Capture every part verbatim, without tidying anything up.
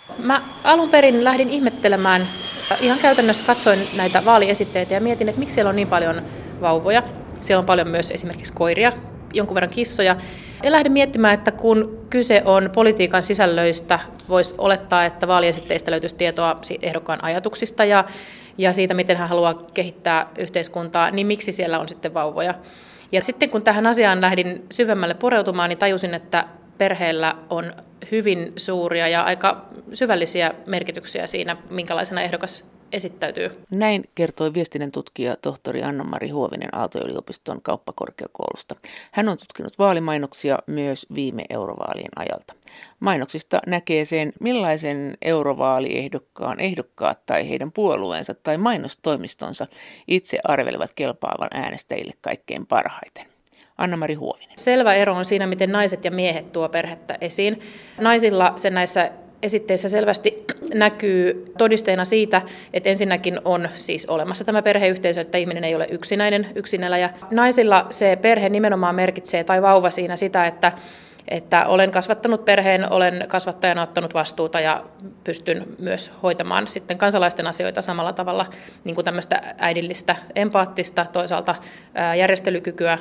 Mä alun perin lähdin ihmettelemään, ihan käytännössä katsoin näitä vaaliesitteitä ja mietin, että miksi siellä on niin paljon vauvoja. Siellä on paljon myös esimerkiksi koiria, jonkun verran kissoja. Ja lähdin miettimään, että kun kyse on politiikan sisällöistä, voisi olettaa, että vaaliesitteistä löytyisi tietoa ehdokkaan ajatuksista ja, ja siitä, miten hän haluaa kehittää yhteiskuntaa, niin miksi siellä on sitten vauvoja. Ja sitten kun tähän asiaan lähdin syvemmälle pureutumaan, niin tajusin, että perheellä on hyvin suuria ja aika syvällisiä merkityksiä siinä, minkälaisena ehdokas esittäytyy. Näin kertoi viestinnän tutkija tohtori Anna-Mari Huovinen Aalto-yliopiston kauppakorkeakoulusta. Hän on tutkinut vaalimainoksia myös viime eurovaalien ajalta. Mainoksista näkee sen, millaisen eurovaaliehdokkaan ehdokkaat tai heidän puolueensa tai mainostoimistonsa itse arvelevat kelpaavan äänestäjille kaikkein parhaiten. Anna-Mari Huovinen. Selvä ero on siinä, miten naiset ja miehet tuo perhettä esiin. Naisilla se näissä esitteissä selvästi näkyy todisteena siitä, että ensinnäkin on siis olemassa tämä perheyhteisö, että ihminen ei ole yksinäinen, yksineläjä. Naisilla se perhe nimenomaan merkitsee, tai vauva siinä sitä, että, että olen kasvattanut perheen, olen kasvattajana ottanut vastuuta ja pystyn myös hoitamaan sitten kansalaisten asioita samalla tavalla, niin kuin tämmöistä äidillistä, empaattista, toisaalta järjestelykykyä,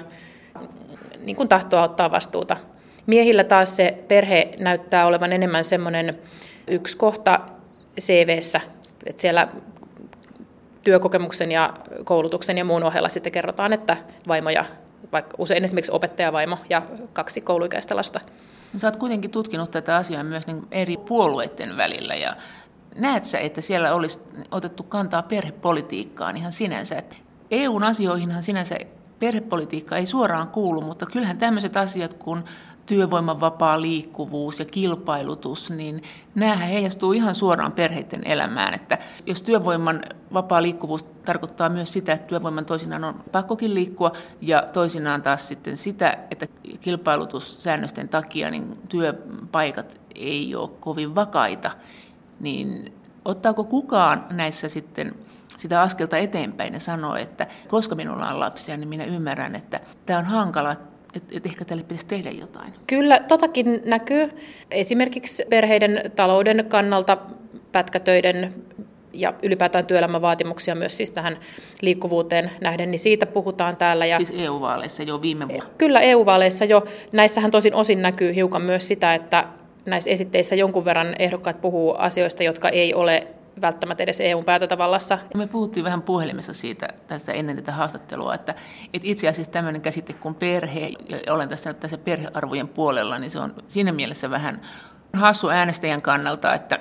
niin kuin tahtoa ottaa vastuuta. Miehillä taas se perhe näyttää olevan enemmän semmoinen yksi kohta C V:ssä, että siellä työkokemuksen ja koulutuksen ja muun ohella sitten kerrotaan, että vaimoja, vaikka usein esimerkiksi opettajavaimo ja kaksi kouluikäistä lasta. Sä oot kuitenkin tutkinut tätä asiaa myös niin eri puolueiden välillä ja näet sä, että siellä olisi otettu kantaa perhepolitiikkaan ihan sinänsä, että E U:n asioihinhan sinänsä perhepolitiikka ei suoraan kuulu, mutta kyllähän tämmöiset asiat kuin työvoiman vapaa liikkuvuus ja kilpailutus, niin näähän heijastuu ihan suoraan perheiden elämään. Että jos työvoiman vapaa liikkuvuus tarkoittaa myös sitä, että työvoiman toisinaan on pakkokin liikkua ja toisinaan taas sitten sitä, että kilpailutussäännösten takia niin työpaikat ei ole kovin vakaita, niin ottaako kukaan näissä sitten sitä askelta eteenpäin ja sanoo, että koska minulla on lapsia, niin minä ymmärrän, että tämä on hankala, että et ehkä tälle pitäisi tehdä jotain. Kyllä, totakin näkyy. Esimerkiksi perheiden talouden kannalta pätkätöiden ja ylipäätään työelämän vaatimuksia myös siis tähän liikkuvuuteen nähden, niin siitä puhutaan täällä. Ja siis E U-vaaleissa jo viime vuonna? Kyllä, E U-vaaleissa jo. Näissähän tosin osin näkyy hiukan myös sitä, että näissä esitteissä jonkun verran ehdokkaat puhuu asioista, jotka ei ole välttämättä edes E U:n päätäntävallassa. Me puhuttiin vähän puhelimessa siitä tässä ennen tätä haastattelua, että, että itse asiassa tämmöinen käsite kuin perhe, ja olen tässä nyt tässä perhearvojen puolella, niin se on siinä mielessä vähän hassu äänestäjän kannalta, että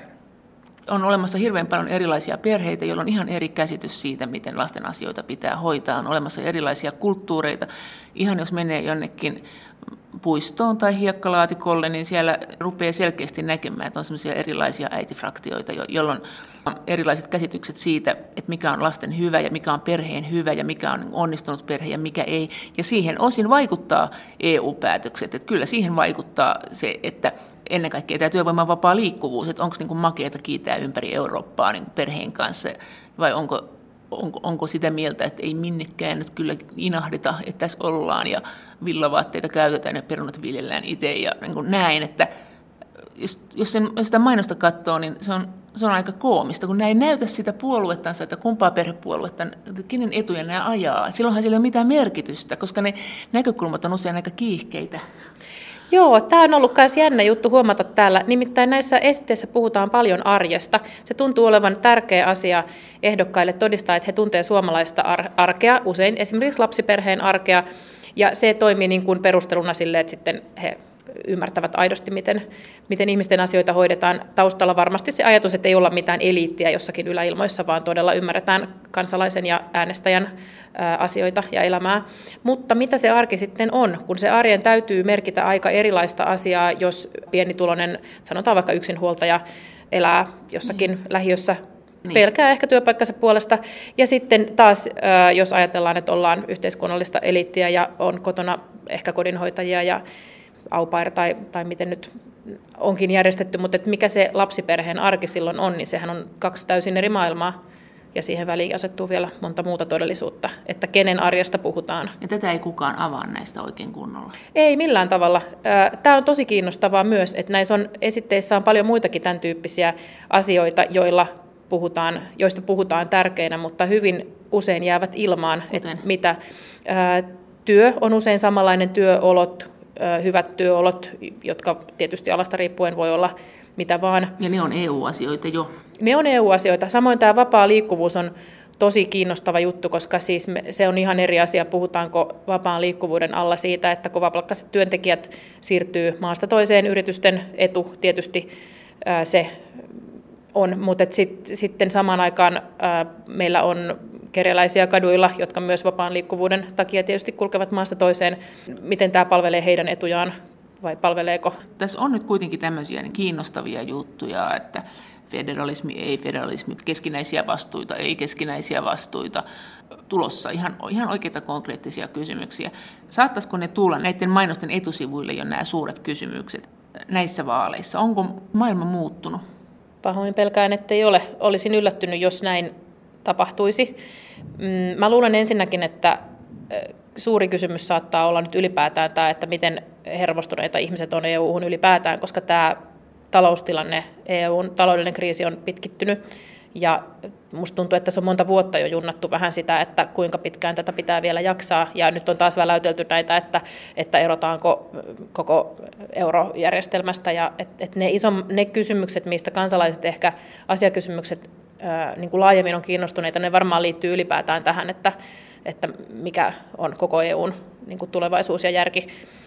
on olemassa hirveän paljon erilaisia perheitä, joilla on ihan eri käsitys siitä, miten lasten asioita pitää hoitaa. On olemassa erilaisia kulttuureita. Ihan jos menee jonnekin puistoon tai hiekkalaatikolle, niin siellä rupeaa selkeästi näkemään, että on sellaisia erilaisia äitifraktioita, jolloin on erilaiset käsitykset siitä, että mikä on lasten hyvä ja mikä on perheen hyvä ja mikä on onnistunut perhe ja mikä ei. Ja siihen osin vaikuttaa E U-päätökset. Että kyllä siihen vaikuttaa se, että ennen kaikkea tämä työvoiman vapaa liikkuvuus, että onko niin kuin makeata kiitää ympäri Eurooppaa niin perheen kanssa vai onko Onko, onko sitä mieltä, että ei minnekään nyt kyllä inahdeta, että tässä ollaan ja villavaatteita käytetään ja perunat viljellään itse ja niin kuin näin, että jos, jos, sen, jos sitä mainosta katsoo, niin se on, se on aika koomista, kun nämä ei näytä sitä puoluettansa, että kumpaa perhepuoluetta, että kenen etuja nämä ajaa. Silloinhan sillä ei ole mitään merkitystä, koska ne näkökulmat on usein aika kiihkeitä. Joo, tämä on ollut myös jännä juttu huomata täällä. Nimittäin näissä esiteissä puhutaan paljon arjesta. Se tuntuu olevan tärkeä asia ehdokkaille todistaa, että he tuntevat suomalaista arkea, usein esimerkiksi lapsiperheen arkea, ja se toimii niin kuin perusteluna sille, että sitten he ymmärtävät aidosti, miten, miten ihmisten asioita hoidetaan. Taustalla varmasti se ajatus, että ei olla mitään eliittiä jossakin yläilmoissa, vaan todella ymmärretään kansalaisen ja äänestäjän asioita ja elämää. Mutta mitä se arki sitten on, kun se arjen täytyy merkitä aika erilaista asiaa, jos pienituloinen, sanotaan vaikka yksinhuoltaja, elää jossakin mm. lähiössä, niin pelkää ehkä työpaikkansa puolesta. Ja sitten taas, jos ajatellaan, että ollaan yhteiskunnallista eliittiä ja on kotona ehkä kodinhoitajia ja au pair tai, tai miten nyt onkin järjestetty, mutta että mikä se lapsiperheen arki silloin on, niin sehän on kaksi täysin eri maailmaa. ja siihen väliin asettuu vielä monta muuta todellisuutta, että kenen arjesta puhutaan. Ja tätä ei kukaan avaa näistä oikein kunnolla? Ei millään tavalla. Tämä on tosi kiinnostavaa myös, että näissä on, esitteissä on paljon muitakin tämän tyyppisiä asioita, joilla puhutaan, joista puhutaan tärkeinä, mutta hyvin usein jäävät ilmaan. Että mitä, ää, työ on usein samanlainen, työolot, ää, hyvät työolot, jotka tietysti alasta riippuen voi olla mitä vaan. Ja ne on E U-asioita jo. Ne on E U-asioita. Samoin tämä vapaa liikkuvuus on tosi kiinnostava juttu, koska siis me, se on ihan eri asia, puhutaanko vapaan liikkuvuuden alla siitä, että kovapalkkaiset työntekijät siirtyy maasta toiseen, yritysten etu tietysti ää, se on, mutta sit, sitten samaan aikaan ää, meillä on kerjäläisiä kaduilla, jotka myös vapaan liikkuvuuden takia tietysti kulkevat maasta toiseen. Miten tämä palvelee heidän etujaan vai palveleeko? Tässä on nyt kuitenkin tämmöisiä kiinnostavia juttuja, että federalismi, ei federalismi, keskinäisiä vastuita, ei keskinäisiä vastuita tulossa. Ihan, ihan oikeita konkreettisia kysymyksiä. Saattaisiko ne tulla näiden mainosten etusivuille jo nämä suuret kysymykset näissä vaaleissa? Onko maailma muuttunut? Pahoin pelkään, ettei ole. Olisin yllättynyt, jos näin tapahtuisi. Mä luulen ensinnäkin, että suuri kysymys saattaa olla nyt ylipäätään tämä, että miten hermostuneita ihmiset on E U-hun ylipäätään, koska tämä taloustilanne, E U:n taloudellinen kriisi on pitkittynyt ja musta tuntuu, että se on monta vuotta jo junnattu vähän sitä, että kuinka pitkään tätä pitää vielä jaksaa ja nyt on taas väläytelty näitä, että, että erotaanko koko eurojärjestelmästä ja että et ne, iso, ne kysymykset, mistä kansalaiset ehkä asiakysymykset ää, niin kuin laajemmin on kiinnostuneita, ne varmaan liittyy ylipäätään tähän, että, että mikä on koko E U:n niin kuin tulevaisuus ja järki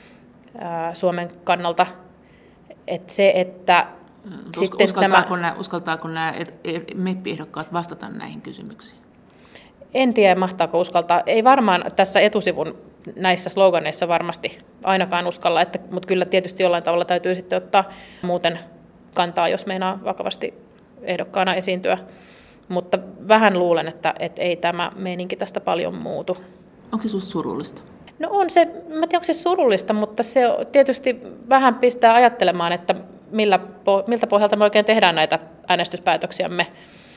ää, Suomen kannalta. Että se, että sitten uskaltaako, tämä, nämä, uskaltaako nämä meppiehdokkaat vastata näihin kysymyksiin? En tiedä, mahtaako uskaltaa. Ei varmaan tässä etusivun näissä sloganeissa varmasti ainakaan uskalla, että, mutta kyllä tietysti jollain tavalla täytyy sitten ottaa muuten kantaa, jos meinaa vakavasti ehdokkaana esiintyä. Mutta vähän luulen, että, että ei tämä meininki tästä paljon muutu. Onko se sinusta surullista? No on se, mä en tiedä onko se surullista, mutta se tietysti vähän pistää ajattelemaan, että millä, miltä pohjalta me oikein tehdään näitä äänestyspäätöksiämme.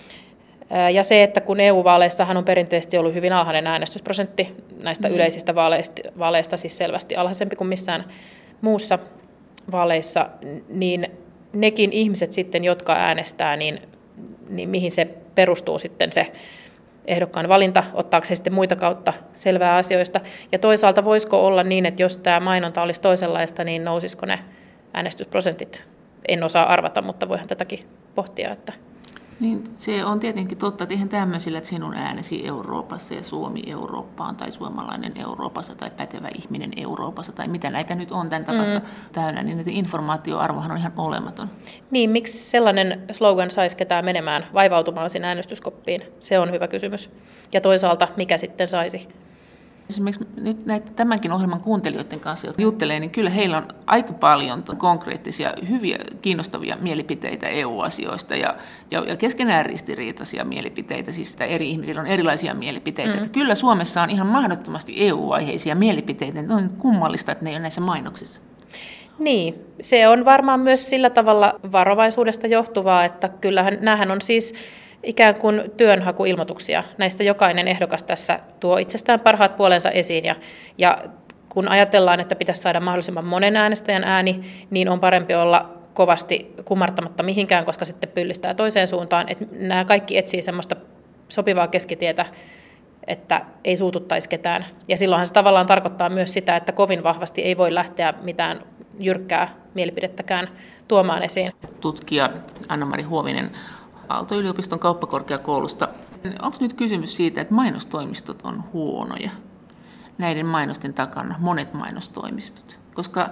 Ja se, että kun E U-vaaleissahan on perinteisesti ollut hyvin alhainen äänestysprosentti näistä mm. yleisistä vaaleista, vaaleista, siis selvästi alhaisempi kuin missään muussa vaaleissa, niin nekin ihmiset sitten, jotka äänestää, niin, niin mihin se perustuu sitten se ehdokkaan valinta, ottaako se sitten muita kautta selvää asioista. Ja toisaalta voisiko olla niin, että jos tämä mainonta olisi toisenlaista, niin nousisiko ne äänestysprosentit? En osaa arvata, mutta voihan tätäkin pohtia. Että niin, se on tietenkin totta, että eihän tämmöisillä, että sinun äänesi Euroopassa ja Suomi Eurooppaan tai suomalainen Euroopassa tai pätevä ihminen Euroopassa tai mitä näitä nyt on tämän tapasta mm. täynnä, niin että informaatioarvohan on ihan olematon. Niin, miksi sellainen slogan saisi ketään menemään vaivautumaan sinne äänestyskoppiin? Se on hyvä kysymys. Ja toisaalta, mikä sitten saisi? Esimerkiksi nyt näitä tämänkin ohjelman kuuntelijoiden kanssa, jotka juttelee, niin kyllä heillä on aika paljon konkreettisia, hyviä, kiinnostavia mielipiteitä E U-asioista ja, ja, ja keskenään ristiriitaisia mielipiteitä, siis että eri ihmisillä on erilaisia mielipiteitä. Mm. Että kyllä Suomessa on ihan mahdottomasti E U-aiheisia mielipiteitä, ne on kummallista, että ne ei ole näissä mainoksissa. Niin, se on varmaan myös sillä tavalla varovaisuudesta johtuvaa, että kyllähän näähän on siis ikään kuin työnhakuilmoituksia. Näistä jokainen ehdokas tässä tuo itsestään parhaat puolensa esiin. Ja, ja kun ajatellaan, että pitäisi saada mahdollisimman monen äänestäjän ääni, niin on parempi olla kovasti kumartamatta mihinkään, koska sitten pyllistää toiseen suuntaan. Että nämä kaikki etsii semmoista sopivaa keskitietä, että ei suututtaisi ketään. Ja silloinhan se tavallaan tarkoittaa myös sitä, että kovin vahvasti ei voi lähteä mitään jyrkkää mielipidettäkään tuomaan esiin. Tutkija Anna-Mari Huovinen Aalto-yliopiston kauppakorkeakoulusta. Onko nyt kysymys siitä, että mainostoimistot on huonoja? Näiden mainosten takana monet mainostoimistot. Koska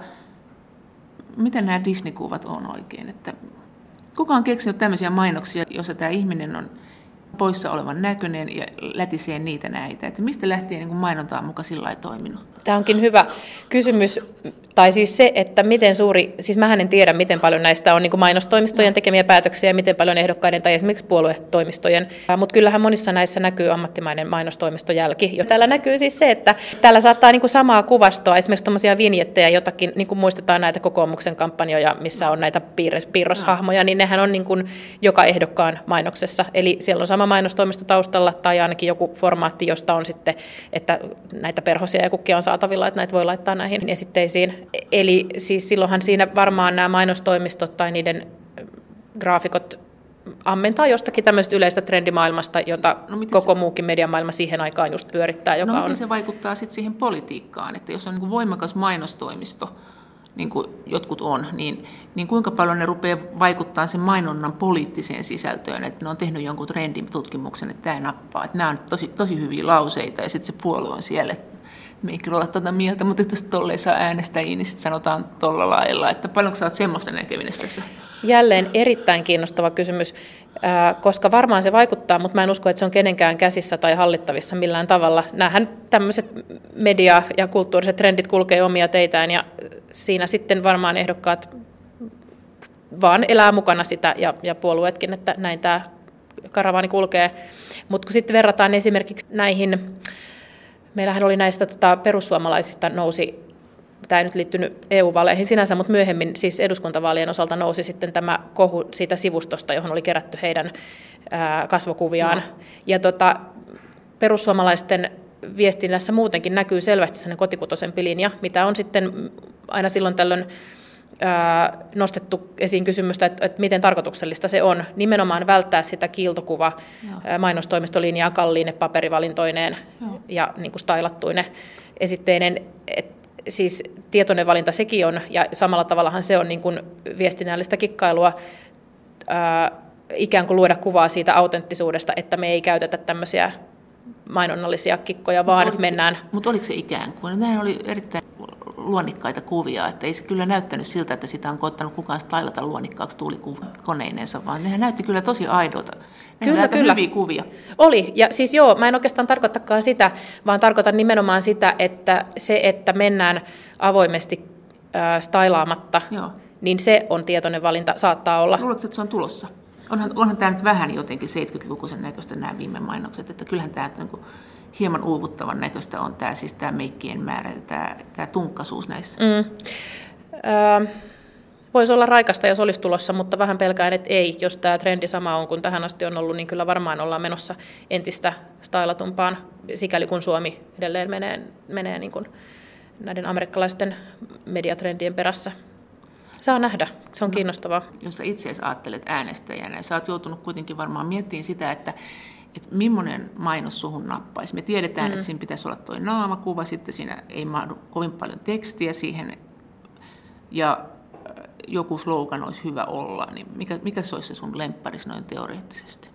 miten nämä Disney-kuvat on oikein? Että kuka on keksinyt tämmöisiä mainoksia, jossa tämä ihminen on poissa olevan näköinen ja lätisee niitä näitä? Että mistä lähtien niin mainonta on muka sillä lailla toiminut? Tämä onkin hyvä kysymys. Tai siis se, että miten suuri, siis mähän en tiedä, miten paljon näistä on niin kuin mainostoimistojen tekemiä päätöksiä ja miten paljon ehdokkaiden tai esimerkiksi puoluetoimistojen. Mutta kyllähän monissa näissä näkyy ammattimainen mainostoimistojälki. Täällä näkyy siis se, että täällä saattaa niin kuin samaa kuvastoa, esimerkiksi tuommoisia vinjettejä, jotakin, niin kuin muistetaan näitä kokoomuksen kampanjoja, missä on näitä piirroshahmoja, niin nehän on niin kuin joka ehdokkaan mainoksessa. Eli siellä on sama mainostoimisto taustalla tai ainakin joku formaatti, josta on sitten, että näitä perhosia ja kukkia on saatavilla, että näitä voi laittaa näihin esitteisiin. Eli siis silloinhan siinä varmaan nämä mainostoimistot tai niiden graafikot ammentaa jostakin tämmöistä yleistä trendimaailmasta, jota no, koko se, muukin mediamaailma siihen aikaan just pyörittää. Joka no miten on, se vaikuttaa sitten siihen politiikkaan, että jos on niin kuin voimakas mainostoimisto, niin kuin jotkut on, niin, niin kuinka paljon ne rupeaa vaikuttaa sen mainonnan poliittiseen sisältöön, että ne on tehnyt jonkun trenditutkimuksen, että tämä nappaa, että nämä on tosi, tosi hyviä lauseita ja sitten se puolue on siellä, että me ei kyllä olla tuota mieltä, mutta jos tolleen saa äänestäjiä, niin sitten sanotaan tuolla lailla, että paljonko sä oot semmoista näkemistä tässä? Jälleen erittäin kiinnostava kysymys, koska varmaan se vaikuttaa, mutta mä en usko, että se on kenenkään käsissä tai hallittavissa millään tavalla. Nämähän tämmöiset media- ja kulttuuriset trendit kulkee omia teitään ja siinä sitten varmaan ehdokkaat vaan elää mukana sitä ja, ja puolueetkin, että näin tämä karavaani kulkee. Mutta kun sitten verrataan esimerkiksi näihin, meillähän oli näistä tota, perussuomalaisista nousi, tämä ei nyt liittynyt E U-vaaleihin sinänsä, mutta myöhemmin siis eduskuntavaalien osalta nousi sitten tämä kohu siitä sivustosta, johon oli kerätty heidän ää, kasvokuviaan. No. Ja tota, perussuomalaisten viestinnässä muutenkin näkyy selvästi sellainen kotikutoisempi linja, mitä on sitten aina silloin tällöin ää, nostettu esiin kysymystä, että, että miten tarkoituksellista se on nimenomaan välttää sitä kiiltokuva ää, mainostoimistolinjaa kalliine paperivalintoineen no. ja niin kuin stylattuinen esitteinen. Et, siis tietoinen valinta sekin on, ja samalla tavallahan se on niin kuin viestinnällistä kikkailua, ää, ikään kuin luoda kuvaa siitä autenttisuudesta, että me ei käytetä tämmöisiä mainonnallisia kikkoja, mut vaan mennään... Se, mutta oliko se ikään kuin? Nämähän oli erittäin luonnikkaita kuvia, että ei se kyllä näyttänyt siltä, että sitä on koittanut kukaan stailata luonnikkaaksi tuulikoneinensa, vaan nehän näytti kyllä tosi aidolta. Ne kyllä, kyllä. Hyviä kuvia. Oli, ja siis joo, mä en oikeastaan tarkoittakaan sitä, vaan tarkoitan nimenomaan sitä, että se, että mennään avoimesti äh, stailaamatta, joo. niin se on tietoinen valinta, saattaa olla. Luuletko, että se on tulossa? Onhan, onhan tämä nyt vähän jotenkin seitsemänkymmentälukuisen näköistä nämä viime mainokset, että kyllähän tämä niin kuin hieman uuvuttavan näköistä on tämä, siis tämä meikkien määrä, tämä, tämä tunkkaisuus näissä. Mm. Öö, voisi olla raikasta, jos olisi tulossa, mutta vähän pelkään, että ei. Jos tämä trendi sama on kuin tähän asti on ollut, niin kyllä varmaan ollaan menossa entistä stylatumpaan, sikäli kun Suomi edelleen menee, menee niin kuin näiden amerikkalaisten mediatrendien perässä. Saa nähdä, se on no, kiinnostavaa. Jos sä itse ajattelet äänestäjänä, sä oot joutunut kuitenkin varmaan miettimään sitä, että, että millainen mainos suhun nappaisi. Me tiedetään, mm. että siinä pitäisi olla tuo naamakuva, sitten siinä ei mahdu kovin paljon tekstiä siihen, ja joku slogan olisi hyvä olla. Niin mikä, mikä se olisi se sun lempparis noin teoreettisesti?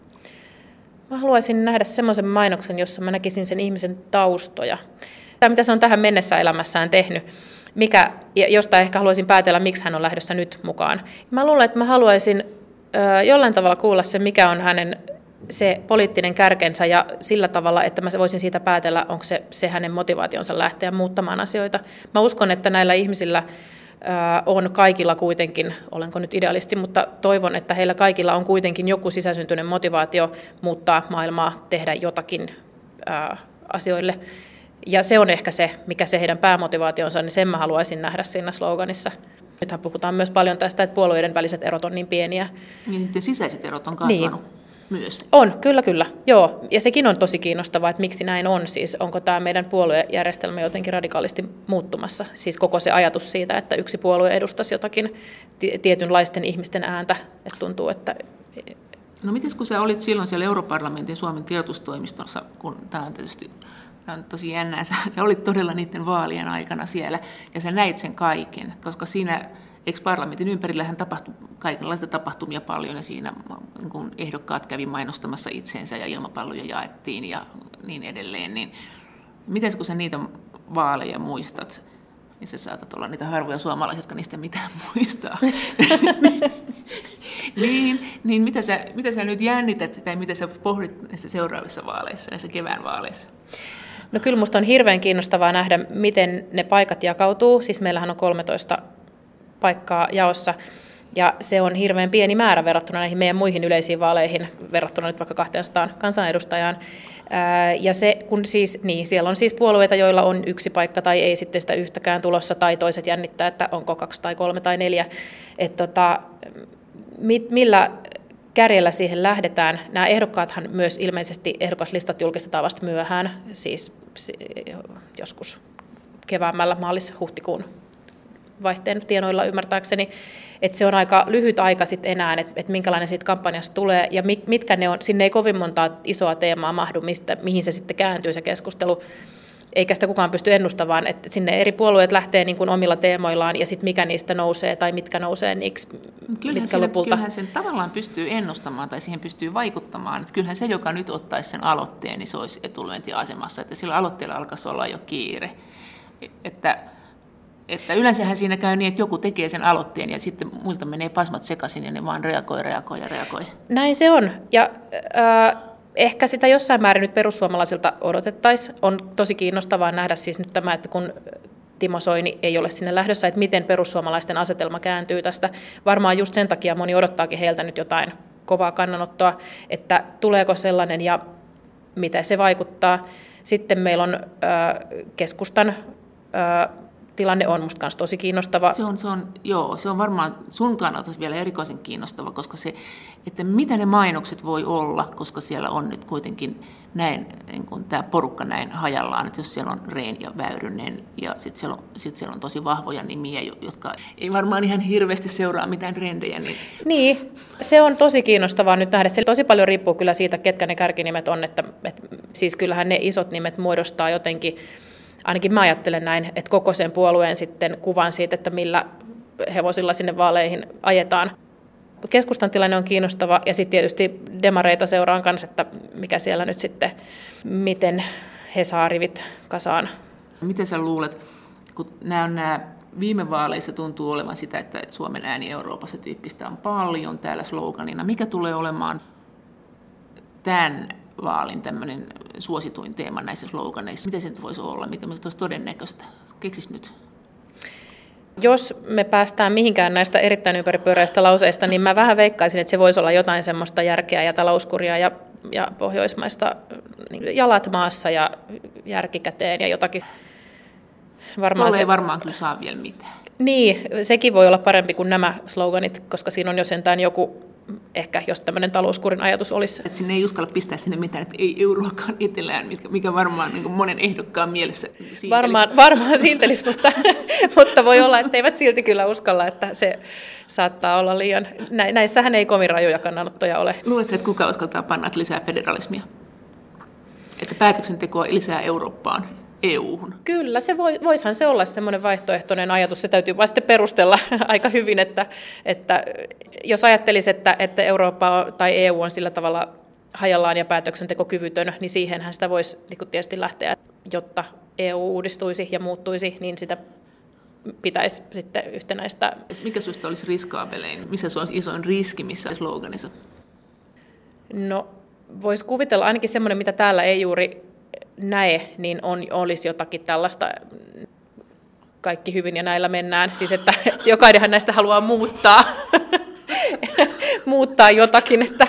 Mä haluaisin nähdä semmoisen mainoksen, jossa mä näkisin sen ihmisen taustoja. Tai mitä se on tähän mennessä elämässään tehnyt. Mikä, josta ehkä haluaisin päätellä, miksi hän on lähdössä nyt mukaan. Mä luulen, että mä haluaisin ö, jollain tavalla kuulla sen, mikä on hänen se poliittinen kärkensä ja sillä tavalla, että mä voisin siitä päätellä, onko se, se hänen motivaationsa lähteä muuttamaan asioita. Mä uskon, että näillä ihmisillä ö, on kaikilla kuitenkin, olenko nyt idealisti, mutta toivon, että heillä kaikilla on kuitenkin joku sisäsyntyinen motivaatio muuttaa maailmaa, tehdä jotakin ö, asioille. Ja se on ehkä se, mikä se heidän päämotivaationsa, niin sen mä haluaisin nähdä siinä sloganissa. Nythän puhutaan myös paljon tästä, että puolueiden väliset erot on niin pieniä. Niin, että sisäiset erot on kasvanut niin. myös. On, kyllä, kyllä. Joo, ja sekin on tosi kiinnostavaa, että miksi näin on. Siis onko tämä meidän puoluejärjestelmä jotenkin radikaalisti muuttumassa? Siis koko se ajatus siitä, että yksi puolue edustaisi jotakin tietynlaisten ihmisten ääntä, että tuntuu, että... No mites kun sä olit silloin siellä Europarlamentin Suomen tiedotustoimistossa, kun tämä on tietysti... Tämä on tosi jännää. Sä, sä olit todella niiden vaalien aikana siellä ja sä näit sen kaiken, koska siinä ex-parlamentin ympärillähän tapahtui kaikenlaista tapahtumia paljon ja siinä niin kun ehdokkaat kävi mainostamassa itseensä ja ilmapalloja jaettiin ja niin edelleen. Niin, miten kun sä niitä vaaleja muistat, niin sä saatat olla niitä harvoja suomalaisia, jotka niistä mitään muistaa. niin, niin mitä, sä, mitä sä nyt jännität tai mitä sä pohdit näissä seuraavissa vaaleissa, näissä kevään vaaleissa? No kyllä musta on hirveän kiinnostavaa nähdä, miten ne paikat jakautuu. Siis meillähän on kolmetoista paikkaa jaossa. Ja se on hirveän pieni määrä verrattuna näihin meidän muihin yleisiin vaaleihin, verrattuna nyt vaikka kaksisataa kansanedustajaan. Ja se, kun siis, niin, siellä on siis puolueita, joilla on yksi paikka tai ei sitten sitä yhtäkään tulossa, tai toiset jännittää, että onko kaksi tai kolme tai neljä. Että tota, millä kärjellä siihen lähdetään? Nämä ehdokkaathan myös ilmeisesti ehdokaslistat julkistetaan vasta myöhään, siis joskus keväämällä, maalis-huhtikuun vaihteen tienoilla ymmärtääkseni, että se on aika lyhyt aika sitten enää, että, että minkälainen siitä kampanjasta tulee ja mitkä ne on, sinne ei kovin montaa isoa teemaa mahdu, mistä, mihin se sitten kääntyy se keskustelu, eikä sitä kukaan pysty ennustamaan, että sinne eri puolueet lähtee niin kuin omilla teemoillaan ja sitten mikä niistä nousee tai mitkä nousee niiksi, kyllähän mitkä siinä, lopulta. Kyllähän sen tavallaan pystyy ennustamaan tai siihen pystyy vaikuttamaan, että kyllähän se, joka nyt ottaisi sen aloitteen, niin se olisi etulyöntiasemassa, että sillä aloitteella alkaisi olla jo kiire, että Että yleensähän siinä käy niin, että joku tekee sen aloitteen ja sitten muilta menee pasmat sekaisin ja ne vaan reagoi, reagoi ja reagoi. Näin se on. Ja äh, ehkä sitä jossain määrin nyt perussuomalaisilta odotettaisiin. On tosi kiinnostavaa nähdä siis nyt tämä, että kun Timo Soini ei ole sinne lähdössä, että miten perussuomalaisten asetelma kääntyy tästä. Varmaan just sen takia moni odottaakin heiltä nyt jotain kovaa kannanottoa, että tuleeko sellainen ja mitä se vaikuttaa. Sitten meillä on äh, keskustan äh, tilanne on musta kanssa tosi kiinnostava. Se on, se on, joo, se on varmaan sun kannalta vielä erikoisen kiinnostava, koska se, että mitä ne mainokset voi olla, koska siellä on nyt kuitenkin näin, niin kuin tämä porukka näin hajallaan, että jos siellä on Rehn ja Väyrynen ja sitten siellä, sit siellä on tosi vahvoja nimiä, jotka ei varmaan ihan hirveästi seuraa mitään trendejä. Niin, niin se on tosi kiinnostavaa nyt nähdä. Se tosi paljon riippuu kyllä siitä, ketkä ne kärkinimet on, että, että siis kyllähän ne isot nimet muodostaa jotenkin. Ainakin mä ajattelen näin, että koko sen puolueen sitten kuvan siitä, että millä hevosilla sinne vaaleihin ajetaan. Keskustan tilanne on kiinnostava ja sitten tietysti demareita seuraan kanssa, että mikä siellä nyt sitten, miten he saa rivit kasaan. Miten sä luulet, kun nämä on nämä viime vaaleissa tuntuu olevan sitä, että Suomen ääni Euroopassa tyyppistä on paljon täällä sloganina. Mikä tulee olemaan tämän vaalin tämmöinen suosituin teema näissä sloganeissa? Miten se nyt voisi olla? Mikä olisi todennäköistä? Keksis nyt. Jos me päästään mihinkään näistä erittäin ympäripyöreistä lauseista, niin mä vähän veikkaisin, että se voisi olla jotain semmoista järkeä ja talouskuria ja, ja pohjoismaista niin jalat maassa ja järkikäteen ja jotakin. Varmaan Tuolla se ei varmaan kyllä saa vielä mitään. Niin, sekin voi olla parempi kuin nämä sloganit, koska siinä on jo sentään joku, ehkä jos tämmöinen talouskurin ajatus olisi. Että sinne ei uskalla pistää sinne mitään, että ei euroakaan etelään, mikä varmaan niin kuin monen ehdokkaan mielessä siintelisi. Varmaan, varmaan siintelisi, mutta, mutta voi olla, että eivät silti kyllä uskalla, että se saattaa olla liian. Näissähän ei kovin rajoja kannanottoja ole. Luuletko, että kuka uskaltaa panna lisää federalismia? Että päätöksentekoa lisää Eurooppaan? E U-hun. Kyllä, se voi, voisihan se olla semmoinen vaihtoehtoinen ajatus. Se täytyy vain sitten perustella aika hyvin, että, että jos ajattelisi, että, että Eurooppa tai E U on sillä tavalla hajallaan ja päätöksentekokyvytön, niin siihenhän sitä voisi niin tietysti lähteä, jotta E U uudistuisi ja muuttuisi, niin sitä pitäisi sitten yhtenäistä. Mikä sinusta olisi riskaabelein? Missä se olisi isoin riski missä sloganissa? No, voisi kuvitella ainakin semmoinen, mitä täällä ei juuri näe, niin on, olisi jotakin tällaista, kaikki hyvin ja näillä mennään. Siis että jokainenhan näistä haluaa muuttaa, muuttaa jotakin. Että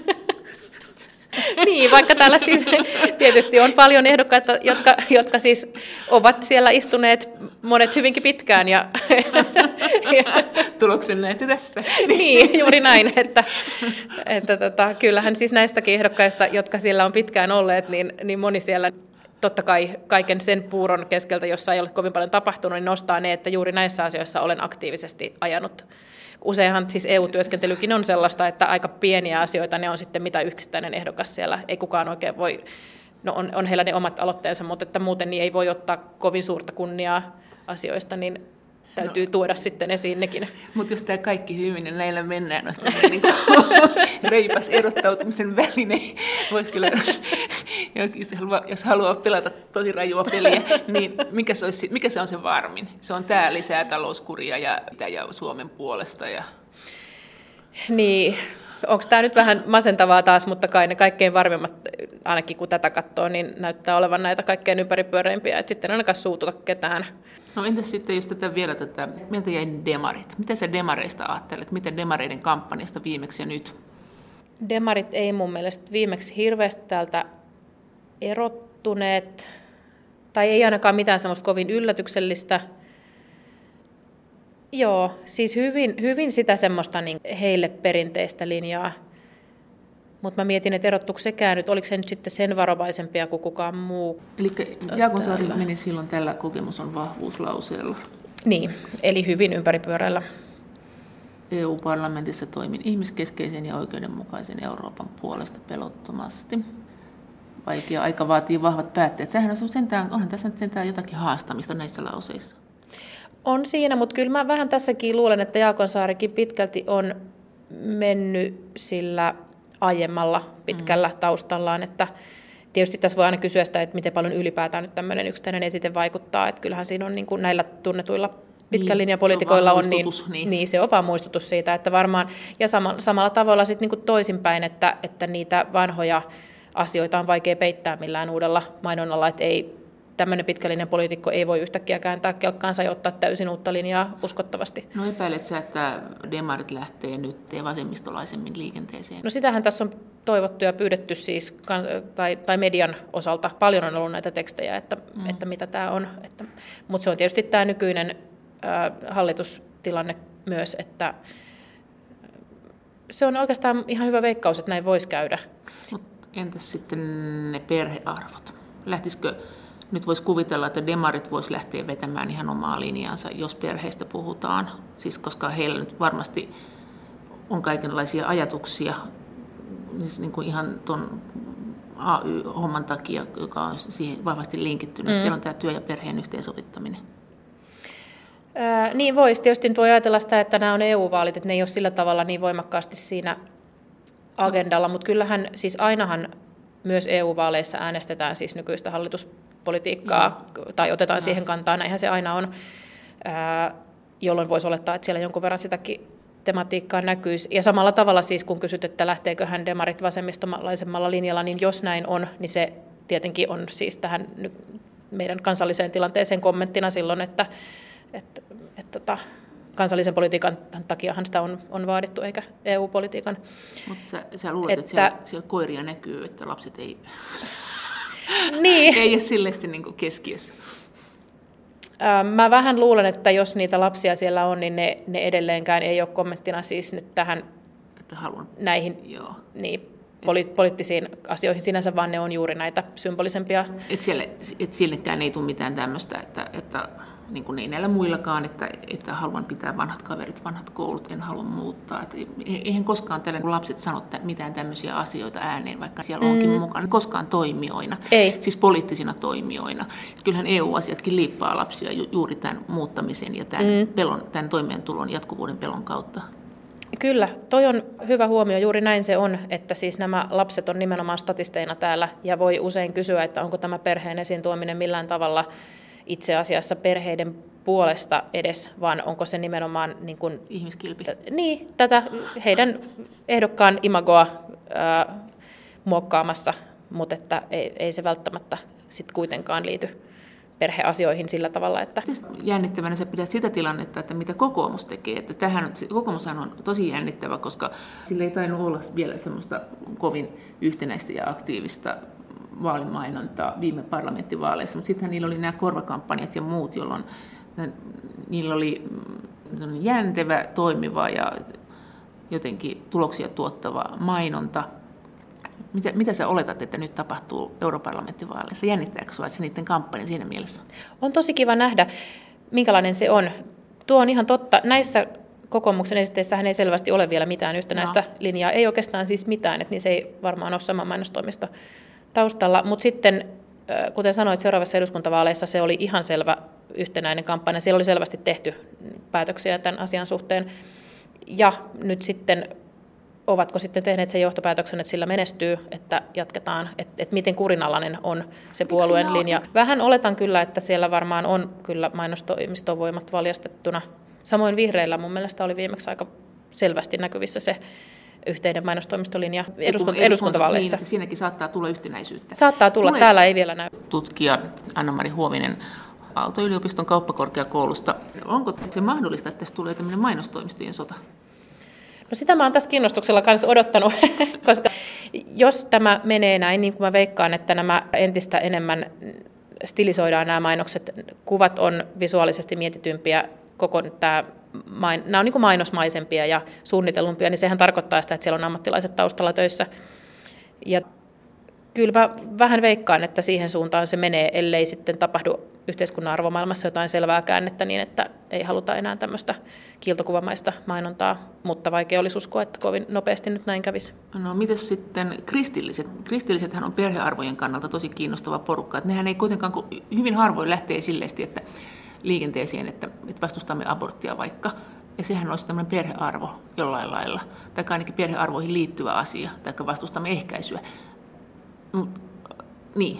niin, vaikka täällä siis tietysti on paljon ehdokkaita, jotka, jotka siis ovat siellä istuneet monet hyvinkin pitkään. Ja, ja tuloksen näette tässä. Niin, juuri näin. Että, että tota, kyllähän siis näistäkin ehdokkaista, jotka siellä on pitkään olleet, niin, niin moni siellä totta kai kaiken sen puuron keskeltä, jossa ei ole kovin paljon tapahtunut, niin nostaa ne, että juuri näissä asioissa olen aktiivisesti ajanut. Useinhan siis E U-työskentelykin on sellaista, että aika pieniä asioita ne on sitten mitä yksittäinen ehdokas siellä. Ei kukaan oikein voi, no on, on heillä ne omat aloitteensa, mutta että muuten niin ei voi ottaa kovin suurta kunniaa asioista, niin täytyy no, tuoda sitten esiin nekin. Mutta jos tämä kaikki hyvin, niin näillä mennään noista niin reipas erottautumisen väline. Voisi kyllä, jos, jos, haluaa, jos haluaa pelata tosi rajua peliä, niin mikä se, olisi, mikä se on se varmin? Se on tämä lisää talouskuria ja, ja Suomen puolesta. Ja... Niin, onko tämä nyt vähän masentavaa taas, mutta kai ne kaikkein varmemmat, ainakin kun tätä katsoo, niin näyttää olevan näitä kaikkein ympäripyöreimpiä, että sitten ainakaan suututa ketään. No entäs sitten jos tätä vielä tätä, miltä jäi demarit? Mitä sä demareista ajattelet? Miten demareiden kampanjasta viimeksi ja nyt? Demarit ei mun mielestä viimeksi hirveästi täältä erottuneet, tai ei ainakaan mitään semmoista kovin yllätyksellistä. Joo, siis hyvin, hyvin sitä semmoista niin heille perinteistä linjaa. Mutta mä mietin, että erottuiko sekään nyt, oliko se nyt sitten sen varovaisempia kuin kukaan muu. Eli Jaakonsaari meni silloin tällä kokemus on vahvuuslauseella. Niin, eli hyvin ympäripyörällä. E U-parlamentissa toimin ihmiskeskeisen ja oikeudenmukaisen Euroopan puolesta pelottomasti. Vaikea aika vaatii vahvat päätteet. Tämähän on sentään, onhan tässä nyt sentään jotakin haastamista näissä lauseissa. On siinä, mutta kyllä mä vähän tässäkin luulen, että Jaakonsaarikin pitkälti on mennyt sillä aiemmalla pitkällä mm. taustallaan, että tietysti tässä voi aina kysyä sitä, että miten paljon ylipäätään nyt tämmöinen yksittäinen esite vaikuttaa, että kyllähän siinä on niin kuin näillä tunnetuilla pitkän linjan poliitikoilla on, niin, niin. niin se on vaan muistutus siitä, että varmaan, ja sama, samalla tavalla sitten niin kuin toisinpäin, että, että niitä vanhoja asioita on vaikea peittää millään uudella mainonnalla, että ei tämmöinen pitkällinen poliitikko ei voi yhtäkkiä kääntää kelkkaansa ja ottaa täysin uutta linjaa uskottavasti. No epäilet sä, että demarit lähtee nyt vasemmistolaisemmin liikenteeseen? No sitähän tässä on toivottu ja pyydetty siis, tai, tai median osalta. Paljon on ollut näitä tekstejä, että, mm. että mitä tämä on. Että, mutta se on tietysti tämä nykyinen äh, hallitustilanne myös, että se on oikeastaan ihan hyvä veikkaus, että näin voisi käydä. Mut entäs sitten ne perhearvot? Lähtisikö... Nyt voisi kuvitella, että demarit voisi lähteä vetämään ihan omaa linjaansa, jos perheistä puhutaan, siis koska heillä nyt varmasti on kaikenlaisia ajatuksia siis niin kuin ihan tuon A Y-homman takia, joka on siihen vahvasti linkittynyt. Mm. Siellä on tämä työ- ja perheen yhteensovittaminen. Ää, niin voisi. Tietysti nyt voi ajatella sitä, että nämä on E U-vaalit, että ne ei ole sillä tavalla niin voimakkaasti siinä agendalla, mutta kyllähän siis ainahan myös E U-vaaleissa äänestetään siis nykyistä hallituspolitiikkaa no. tai otetaan no. siihen kantaa, näinhän se aina on, ää, jolloin voisi olettaa, että siellä jonkun verran sitäkin tematiikkaa näkyisi. Ja samalla tavalla siis, kun kysyt, että lähteeköhän demarit vasemmistolaisemmalla linjalla, niin jos näin on, niin se tietenkin on siis tähän meidän kansalliseen tilanteeseen kommenttina silloin, että, että, että, että kansallisen politiikan takiahan sitä on, on vaadittu, eikä E U-politiikan. Mutta sä, sä luulet, että, että siellä, siellä koiria näkyy, että lapset ei, niin. ei ole silleesti niin kuin keskiössä. Mä vähän luulen, että jos niitä lapsia siellä on, niin ne, ne edelleenkään ei ole kommenttina siis nyt tähän että haluan. näihin Joo. Niin, poli, poliittisiin asioihin sinänsä, vaan ne on juuri näitä symbolisempia. Että et sillekään ei tule mitään tämmöistä, että, että niin kuin ei näillä muillakaan, että, että haluan pitää vanhat kaverit, vanhat koulut, en halua muuttaa. Että eihän koskaan tällä, kun lapset sanoo mitään tämmöisiä asioita ääneen, vaikka siellä onkin mm. mukana, koskaan toimijoina, ei. Siis poliittisina toimijoina. Kyllähän E U-asiatkin liippaa lapsia ju- juuri tämän muuttamisen ja tämän, mm. pelon, tämän toimeentulon jatkuvuuden pelon kautta. Kyllä, toi on hyvä huomio, juuri näin se on, että siis nämä lapset on nimenomaan statisteina täällä ja voi usein kysyä, että onko tämä perheen esiin tuominen millään tavalla itse asiassa perheiden puolesta edes, vaan onko se nimenomaan niin kuin, ihmiskilpi. T- niin, tätä heidän ehdokkaan imagoa ää, muokkaamassa, mutta että ei, ei se välttämättä sit kuitenkaan liity perheasioihin sillä tavalla, että... Jännittävänä sä pidät sitä tilannetta, että mitä kokoomus tekee. Että tähän, kokoomushan on tosi jännittävä, koska sillä ei tainnut olla vielä semmoista kovin yhtenäistä ja aktiivista vaalimainontaa viime parlamenttivaaleissa, mutta sittenhän niillä oli nämä korvakampanjat ja muut, jolloin niillä oli jäntevä, toimiva ja jotenkin tuloksia tuottava mainonta. Mitä, mitä sä oletat, että nyt tapahtuu europarlamenttivaaleissa? Jännittääkö sinua se niiden kampanja siinä mielessä? On tosi kiva nähdä, minkälainen se on. Tuo on ihan totta. Näissä kokoomuksen esitteissähän ei selvästi ole vielä mitään yhtenäistä no. linjaa. Ei oikeastaan siis mitään, että niin se ei varmaan ole sama mainostoimisto taustalla. Mutta sitten, kuten sanoit, seuraavassa eduskuntavaaleissa se oli ihan selvä yhtenäinen kampanja. Siellä oli selvästi tehty päätöksiä tämän asian suhteen. Ja nyt sitten... Ovatko sitten tehneet sen johtopäätöksen, että sillä menestyy, että jatketaan, että, että miten kurinalainen on se puolueen linja. Vähän oletan kyllä, että siellä varmaan on kyllä mainostoimiston voimat valjastettuna. Samoin vihreillä mun mielestä oli viimeksi aika selvästi näkyvissä se yhteinen mainostoimistolinja eduskunta, eduskuntavaaleissa. Niin, siinäkin saattaa tulla yhtenäisyyttä. Saattaa tulla, Tulee täällä ei vielä näy. Tutkija Anna-Mari Huovinen Aalto-yliopiston kauppakorkeakoulusta. Onko se mahdollista, että tässä tulee tämmöinen mainostoimistojen sota? No sitä mä oon tässä kiinnostuksella kanssa odottanut, koska jos tämä menee näin, niin kuin mä veikkaan, että nämä entistä enemmän stilisoidaan nämä mainokset, kuvat on visuaalisesti mietitympiä, koko tämä, nämä on niin kuin mainosmaisempia ja suunnitellumpia, niin sehän tarkoittaa sitä, että siellä on ammattilaiset taustalla töissä. Ja kyllä mä vähän veikkaan, että siihen suuntaan se menee, ellei sitten tapahdu yhteiskunnan arvomaailmassa jotain selvää käännettä niin, että ei haluta enää tämmöistä kiiltokuvamaista mainontaa, mutta vaikea olisi uskoa, että kovin nopeasti nyt näin kävisi. No miten sitten kristilliset? Kristillisethän on perhearvojen kannalta tosi kiinnostava porukka. Että nehän ei kuitenkaan, hyvin harvoin lähtee silleesti, että liikenteeseen, että, että vastustamme aborttia vaikka. Ja sehän olisi tämmöinen perhearvo jollain lailla, tai ainakin perhearvoihin liittyvä asia, tai vastustamme ehkäisyä. Mut, niin.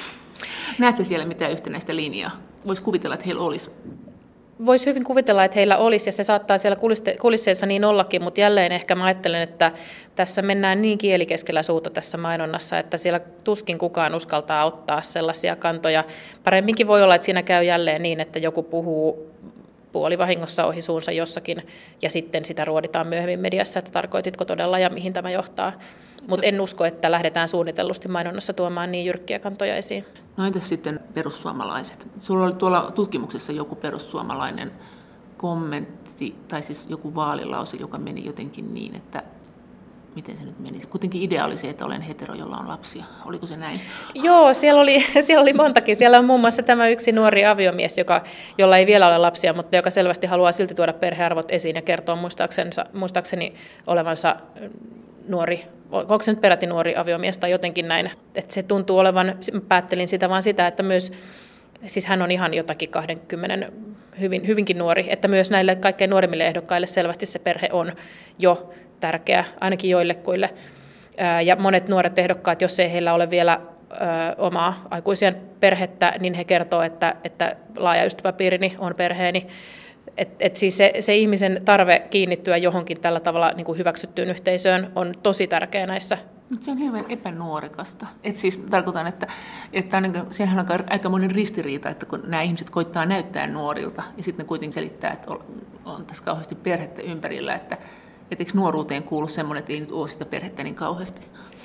Näetkö siellä mitään yhtenäistä linjaa? Voisi kuvitella, että heillä olisi. Voisi hyvin kuvitella, että heillä olisi, ja se saattaa siellä kulisseissa niin ollakin, mutta jälleen ehkä mä ajattelen, että tässä mennään niin kielikeskellä suuta tässä mainonnassa, että siellä tuskin kukaan uskaltaa ottaa sellaisia kantoja. Paremminkin voi olla, että siinä käy jälleen niin, että joku puhuu puolivahingossa ohi suunsa jossakin, ja sitten sitä ruoditaan myöhemmin mediassa, että tarkoititko todella ja mihin tämä johtaa. Mutta en usko, että lähdetään suunnitellusti mainonnassa tuomaan niin jyrkkiä kantoja esiin. No entäs sitten perussuomalaiset? Sulla oli tuolla tutkimuksessa joku perussuomalainen kommentti, tai siis joku vaalilause, joka meni jotenkin niin, että miten se nyt meni? Kuitenkin idea oli se, että olen hetero, jolla on lapsia. Oliko se näin? Joo, siellä oli, siellä oli montakin. Siellä on muun muassa tämä yksi nuori aviomies, joka, jolla ei vielä ole lapsia, mutta joka selvästi haluaa silti tuoda perhearvot esiin ja kertoa muistaakseni olevansa nuori, onko se nyt peräti nuori aviomies tai jotenkin näin. Että se tuntuu olevan, päättelin sitä vaan sitä, että myös, siis hän on ihan jotakin kaksikymmentä, hyvin, hyvinkin nuori, että myös näille kaikkein nuorimmille ehdokkaille selvästi se perhe on jo tärkeä, ainakin joillekuille. Ja monet nuoret ehdokkaat, jos ei heillä ole vielä omaa aikuisia perhettä, niin he kertoo, että, että laaja ystäväpiirini on perheeni. Et, et siis se, se ihmisen tarve kiinnittyä johonkin tällä tavalla niin kuin hyväksyttyyn yhteisöön on tosi tärkeä näissä. Mutta se on hirveän epänuorekasta. Et siis tarkoitan, että, että on, siinähän on aika monen ristiriita, että kun nämä ihmiset koittaa näyttää nuorilta ja sitten ne kuitenkin selittää, että on, on tässä kauheasti perhettä ympärillä, että et eikö nuoruuteen kuulu semmoinen, että ei nyt ole sitä perhettä niin kauheasti?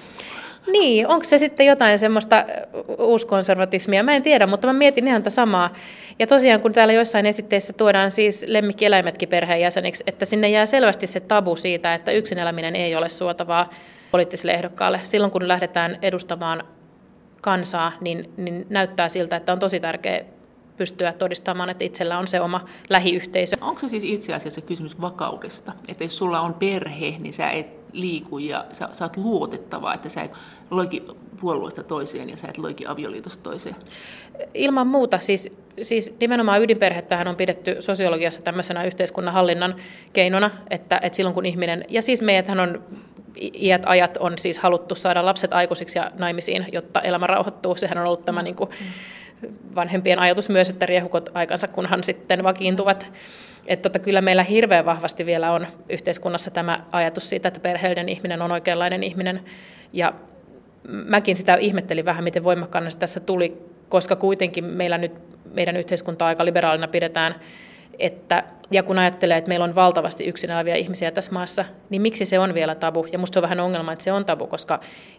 Niin, onko se sitten jotain semmoista uuskonservatismia? Mä en tiedä, mutta mä mietin ihan tätä samaa. Ja tosiaan, kun täällä joissain esitteissä tuodaan siis lemmikkieläimetkin perheenjäseniksi, että sinne jää selvästi se tabu siitä, että yksin eläminen ei ole suotavaa poliittiselle ehdokkaalle. Silloin, kun lähdetään edustamaan kansaa, niin, niin näyttää siltä, että on tosi tärkeää pystyä todistamaan, että itsellä on se oma lähiyhteisö. Onko se siis itse asiassa kysymys vakaudesta? Että jos sulla on perhe, niin sä et liiku ja sä, sä oot luotettava, että sä et loiki puolueesta toiseen ja sä et loiki avioliitosta toiseen? Ilman muuta. Siis, siis nimenomaan ydinperhettähän on pidetty sosiologiassa tämmöisenä yhteiskunnan hallinnan keinona, että, että silloin kun ihminen, ja siis meidäthän on iät ajat on siis haluttu saada lapset aikuisiksi ja naimisiin, jotta elämä rauhoittuu. Sehän on ollut tämä niin kuin vanhempien ajatus myös, että riehukot aikansa kunhan sitten vakiintuvat. Että tota, kyllä meillä hirveän vahvasti vielä on yhteiskunnassa tämä ajatus siitä, että perheellinen ihminen on oikeanlainen ihminen. Ja mäkin sitä ihmettelin vähän, miten voimakkaana se tässä tuli, koska kuitenkin meillä nyt meidän yhteiskuntaa aika liberaalina pidetään. Että, ja kun ajattelee, että meillä on valtavasti yksin eläviä ihmisiä tässä maassa, niin miksi se on vielä tabu? Ja musta se on vähän ongelma, että se on tabu, koska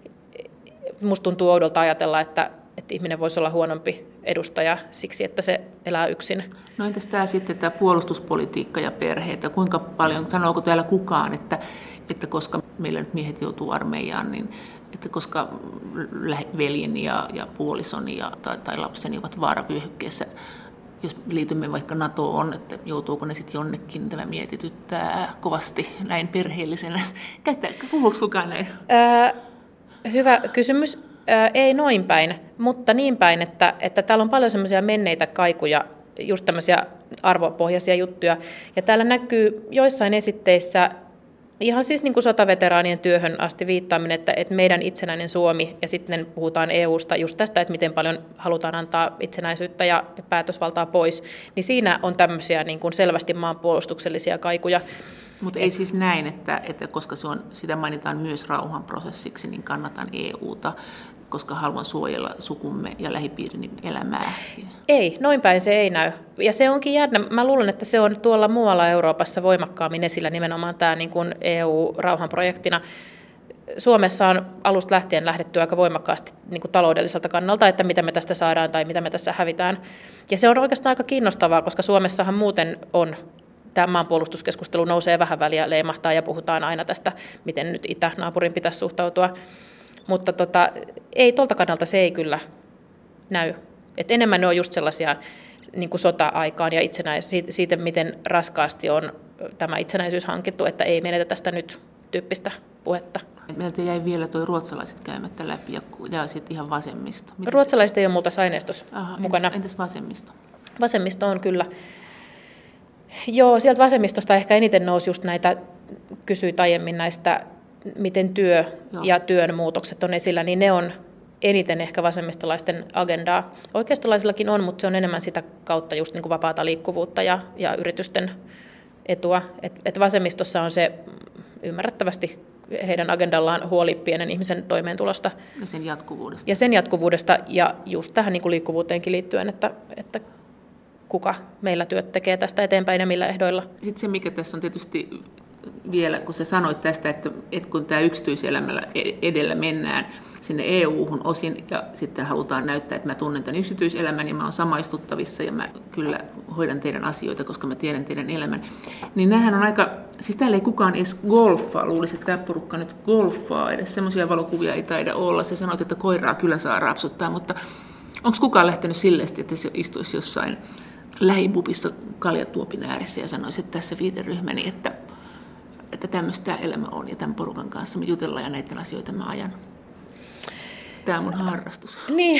musta tuntuu oudolta ajatella, että että ihminen voisi olla huonompi edustaja siksi, että se elää yksin. No entäs tämä sitten tämä puolustuspolitiikka ja perheet, ja kuinka paljon, sanooko täällä kukaan, että, että koska meillä nyt miehet joutuu armeijaan, niin että koska veljeni ja, ja puolisoni ja, tai, tai lapseni ovat vaaravyöhykkeessä, jos liitymme vaikka NATOon, että joutuuko ne sitten jonnekin, tämä mietityttää kovasti näin perheellisenä. Puhuuko kukaan näin? Äh, hyvä kysymys. Ei noin päin, mutta niin päin, että, että täällä on paljon semmoisia menneitä kaikuja, just tämmöisiä arvopohjaisia juttuja. Ja täällä näkyy joissain esitteissä ihan siis niin kuin sotaveteraanien työhön asti viittaaminen, että, että meidän itsenäinen Suomi, ja sitten puhutaan E U:sta just tästä, että miten paljon halutaan antaa itsenäisyyttä ja päätösvaltaa pois, niin siinä on tämmöisiä niin kuin selvästi maanpuolustuksellisia kaikuja. Mutta ei siis näin, että, että koska se on, sitä mainitaan myös rauhanprosessiksi, niin kannatan E U:ta, koska haluan suojella sukumme ja lähipiirin elämää. Ei, noin päin se ei näy. Ja se onkin jännä. Mä luulen, että se on tuolla muualla Euroopassa voimakkaammin esillä nimenomaan tämä niin kuin E U-rauhanprojektina. Suomessa on alusta lähtien lähdetty aika voimakkaasti niin kuin taloudelliselta kannalta, että mitä me tästä saadaan tai mitä me tässä hävitään. Ja se on oikeastaan aika kiinnostavaa, koska Suomessahan muuten on, tämä maanpuolustuskeskustelu nousee vähän väliä, leimahtaa ja puhutaan aina tästä, miten nyt itänaapurin pitäisi suhtautua. Mutta tota, ei tuolta kannalta se ei kyllä näy. Et enemmän ne on just sellaisia niin kuin sota-aikaan ja itsenäis- siitä, siitä, miten raskaasti on tämä itsenäisyys hankittu, että ei menetä tästä nyt tyyppistä puhetta. Meiltä jäi vielä tuo ruotsalaiset käymättä läpi ja, ja sitten ihan vasemmisto. Mitäs ruotsalaiset ei ole multa aineistossa Aha, mukana. Entäs, entäs vasemmisto? Vasemmisto on kyllä. Joo, sieltä vasemmistosta ehkä eniten nousi just näitä, kysyit aiemmin näistä, miten työ Joo. ja työn muutokset on esillä, niin ne on eniten ehkä vasemmistolaisten agendaa. Oikeistolaisillakin on, mutta se on enemmän sitä kautta just niin kuin vapaata liikkuvuutta ja, ja yritysten etua. Et, et vasemmistossa on se ymmärrettävästi heidän agendallaan huoli pienen ihmisen toimeentulosta. Ja sen jatkuvuudesta. Ja sen jatkuvuudesta ja just tähän niin kuin liikkuvuuteenkin liittyen, että, että kuka meillä työt tekee tästä eteenpäin ja millä ehdoilla. Sitten se, mikä tässä on tietysti vielä, kun sä sanoit tästä, että, että kun tämä yksityiselämällä edellä mennään sinne E U-hun osin ja sitten halutaan näyttää, että mä tunnen tämän yksityiselämän ja mä oon samaistuttavissa ja mä kyllä hoidan teidän asioita, koska mä tiedän teidän elämän. Niin näähän on aika, siis täällä ei kukaan edes golfaa, luulisi, että tämä porukka nyt golfaa edes, semmoisia valokuvia ei taida olla. Sä sanoit, että koiraa kyllä saa rapsuttaa, mutta onko kukaan lähtenyt silleen, että se istuisi jossain lähibubissa kaljatuopin ääressä ja sanoisi, että tässä viiteryhmäni, että, että tämmöistä elämä on ja tämän porukan kanssa me jutellaan ja näiden asioita mä ajan. Tämä on mun harrastus. Niin,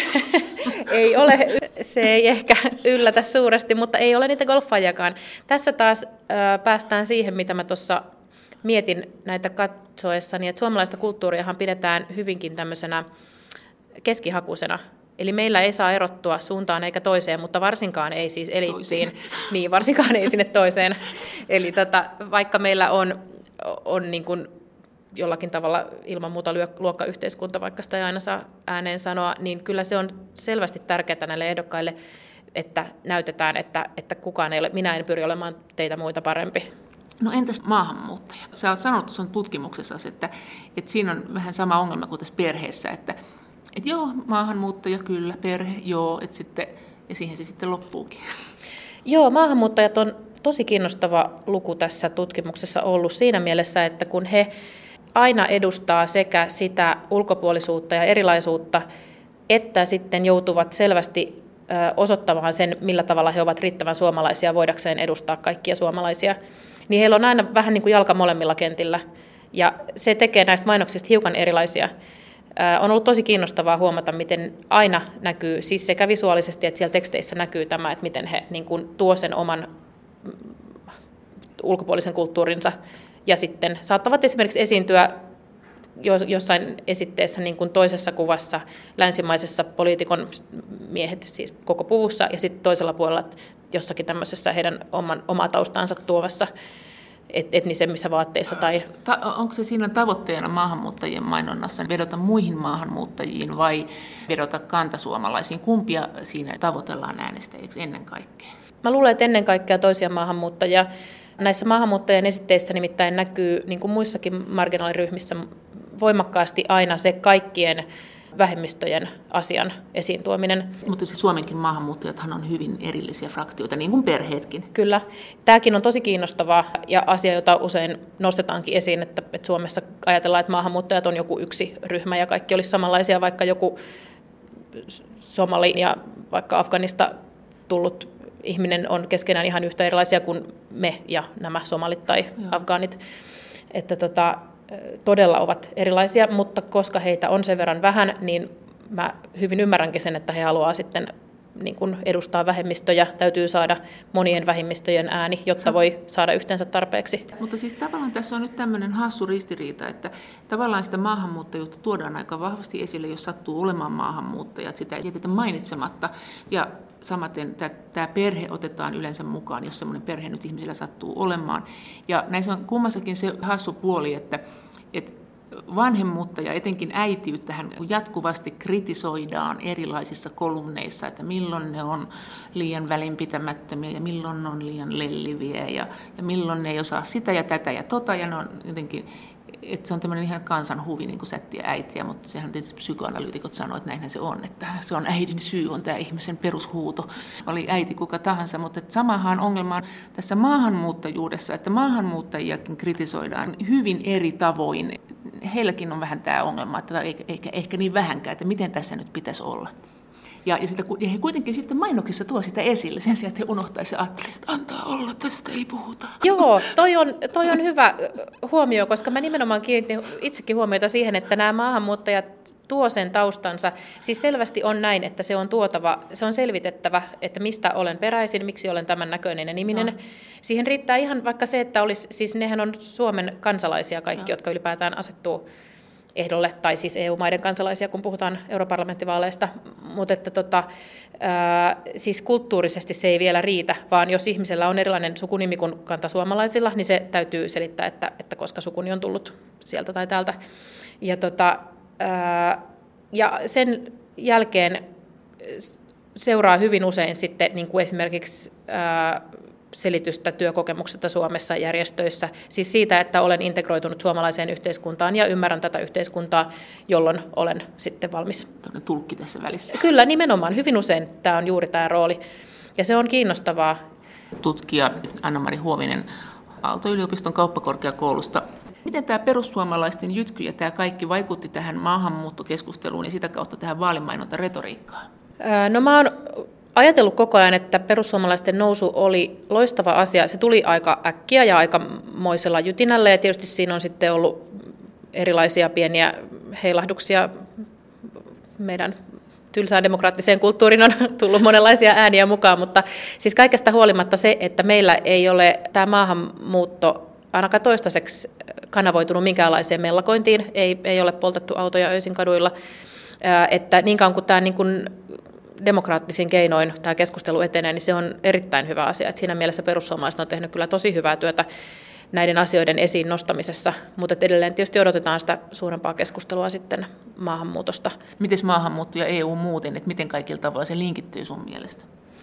ei ole, se ei ehkä yllätä suuresti, mutta ei ole niitä golfaajakaan. Tässä taas ö, päästään siihen, mitä mä tuossa mietin näitä katsoessani, että suomalaista kulttuuriahan pidetään hyvinkin tämmöisenä keskihakuisena. Eli meillä ei saa erottua suuntaan eikä toiseen, mutta varsinkaan ei siis eliittiin, niin varsinkaan ei sinne toiseen. Eli tota, vaikka meillä on, on niin kuin jollakin tavalla ilman muuta luokkayhteiskunta, vaikka sitä ei aina saa ääneen sanoa, niin kyllä se on selvästi tärkeää näille ehdokkaille, että näytetään, että, että kukaan ei ole, minä en pyri olemaan teitä muita parempi. No entäs maahanmuuttaja? Sä oot sanonut tuossa tutkimuksessa, että, että siinä on vähän sama ongelma kuin tässä perheessä, että, että joo, maahanmuuttaja kyllä, perhe, joo, että sitten, ja siihen se sitten loppuukin. Joo, maahanmuuttajat on tosi kiinnostava luku tässä tutkimuksessa ollut siinä mielessä, että kun he aina edustaa sekä sitä ulkopuolisuutta ja erilaisuutta, että sitten joutuvat selvästi osoittamaan sen, millä tavalla he ovat riittävän suomalaisia voidakseen edustaa kaikkia suomalaisia, niin heillä on aina vähän niin kuin jalka molemmilla kentillä, ja se tekee näistä mainoksista hiukan erilaisia. On ollut tosi kiinnostavaa huomata, miten aina näkyy, siis sekä visuaalisesti että siellä teksteissä näkyy tämä, että miten he niin kuin tuo sen oman ulkopuolisen kulttuurinsa ja sitten saattavat esimerkiksi esiintyä jossain esitteessä niin kuin toisessa kuvassa länsimaisessa poliitikon miehet, siis koko puvussa, ja sitten toisella puolella jossakin tämmöisessä heidän oman, omaa taustaansa tuovassa et, etnisemmissä vaatteissa. Tai... Ta- onko se siinä tavoitteena maahanmuuttajien mainonnassa vedota muihin maahanmuuttajiin vai vedota kantasuomalaisiin? Kumpia siinä tavoitellaan äänestäjiksi ennen kaikkea? Mä luulen, että ennen kaikkea toisia maahanmuuttajia. Näissä maahanmuuttajien esitteissä nimittäin näkyy, niin kuin muissakin marginaaliryhmissä, voimakkaasti aina se kaikkien vähemmistöjen asian esiin tuominen. Mutta siis Suomenkin maahanmuuttajathan on hyvin erillisiä fraktioita, niin kuin perheetkin. Kyllä. Tämäkin on tosi kiinnostavaa ja asia, jota usein nostetaankin esiin, että, että Suomessa ajatellaan, että maahanmuuttajat on joku yksi ryhmä ja kaikki olisi samanlaisia, vaikka joku somali ja vaikka Afganista tullut ihminen on keskenään ihan yhtä erilaisia kuin me ja nämä somalit tai Joo. afgaanit. Että tota, todella ovat erilaisia, mutta koska heitä on sen verran vähän, niin mä hyvin ymmärränkin sen, että he haluaa sitten niin kuin edustaa vähemmistöjä, täytyy saada monien vähemmistöjen ääni, jotta voi saada yhteensä tarpeeksi. Mutta siis tavallaan tässä on nyt tämmöinen hassu ristiriita, että tavallaan sitä maahanmuuttajuutta tuodaan aika vahvasti esille, jos sattuu olemaan maahanmuuttajat, sitä ei jätetä mainitsematta. Ja samaten tämä perhe otetaan yleensä mukaan, jos semmoinen perhe nyt ihmisillä sattuu olemaan. Ja näissä on kummassakin se hassu puoli, että, että vanhemmuutta ja etenkin äitiyttähän jatkuvasti kritisoidaan erilaisissa kolumneissa, että milloin ne on liian välinpitämättömiä ja milloin ne on liian lelliviä ja, ja milloin ne ei osaa sitä ja tätä ja tota. Ja ne on jotenkin, että se on tämmöinen ihan kansanhuvi niin kuin sättiä äitiä, mutta sehän tietysti psykoanalyytikot sanoo, että näinhän se on, että se on äidin syy, on tämä ihmisen perushuuto, oli äiti kuka tahansa, mutta samahan ongelma on tässä maahanmuuttajuudessa, että maahanmuuttajiakin kritisoidaan hyvin eri tavoin. Heilläkin on vähän tämä ongelma, että eikä, eikä ehkä niin vähänkään, että miten tässä nyt pitäisi olla. Ja, ja, sitä, ja he kuitenkin sitten mainoksissa tuo sitä esille sen sijaan, että he unohtaisivat ja ajattelevat, että antaa olla, tästä ei puhuta. Joo, toi on, toi on hyvä huomio, koska mä nimenomaan kiinnitin itsekin huomiota siihen, että nämä maahanmuuttajat tuo sen taustansa. Siis selvästi on näin, että se on tuotava, se on selvitettävä, että mistä olen peräisin, miksi olen tämän näköinen ja niminen. No. Siihen riittää ihan vaikka se, että olisi, siis nehän on Suomen kansalaisia kaikki, no. jotka ylipäätään asettuu ehdolle, tai siis E U-maiden kansalaisia, kun puhutaan europarlamenttivaaleista, mutta että tota, ää, siis kulttuurisesti se ei vielä riitä, vaan jos ihmisellä on erilainen sukunimi kuin kantasuomalaisilla, niin se täytyy selittää, että, että koska sukuni on tullut sieltä tai täältä. Ja, tota, ää, ja sen jälkeen seuraa hyvin usein sitten niin kuin esimerkiksi ää, selitystä työkokemuksesta Suomessa järjestöissä, siis siitä, että olen integroitunut suomalaiseen yhteiskuntaan ja ymmärrän tätä yhteiskuntaa, jolloin olen sitten valmis. Tuollainen tulkki tässä välissä. Kyllä, nimenomaan. Hyvin usein tämä on juuri tämä rooli, ja se on kiinnostavaa. Tutkija Anna-Mari Huovinen Aalto-yliopiston kauppakorkeakoulusta. Miten tämä perussuomalaisten jytky ja tämä kaikki vaikutti tähän maahanmuuttokeskusteluun ja sitä kautta tähän vaalimainontaretoriikkaan? No mä oon ajatellut koko ajan, että perussuomalaisten nousu oli loistava asia. Se tuli aika äkkiä ja aikamoisella jytinällä, ja tietysti siinä on sitten ollut erilaisia pieniä heilahduksia. Meidän tylsään demokraattiseen kulttuuriin on tullut monenlaisia ääniä mukaan, mutta siis kaikesta huolimatta se, että meillä ei ole tämä maahanmuutto ainakaan toistaiseksi kanavoitunut minkäänlaiseen mellakointiin, ei, ei ole poltettu autoja öisin kaduilla, että niin kauan kuin tämä niin kuin demokraattisin keinoin tämä keskustelu etenee, niin se on erittäin hyvä asia. Että siinä mielessä perussuomalaiset on tehnyt kyllä tosi hyvää työtä näiden asioiden esiin nostamisessa, mutta edelleen tietysti odotetaan sitä suurempaa keskustelua sitten maahanmuutosta. Miten maahanmuutto ja E U muuten, että miten kaikilla tavalla se linkittyy sun mielestä?